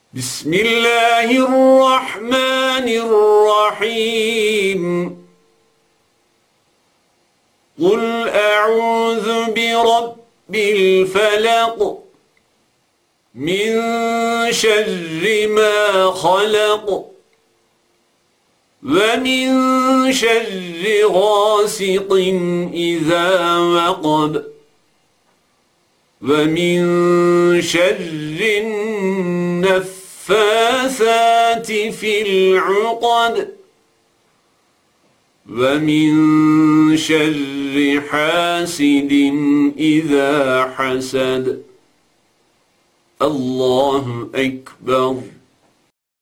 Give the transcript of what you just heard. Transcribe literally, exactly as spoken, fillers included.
بسم الله الرحمن الرحيم قل أعوذ برب الفلق من شر ما خلق ومن شر غاسق إذا وقب ومن شر النفاثات في العقد ومن شر حاسد إذا حسد. الله أكبر.